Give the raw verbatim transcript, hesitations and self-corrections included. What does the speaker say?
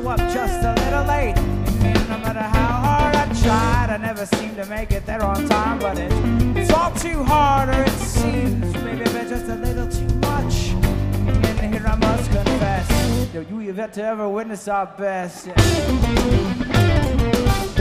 show up just a little late. And no matter how hard I tried, I never seem to make it there on time. But it's, it's all too hard, or it seems maybe it's just a little too much. And here I must confess, yo, you have yet to ever witness our best. Yeah.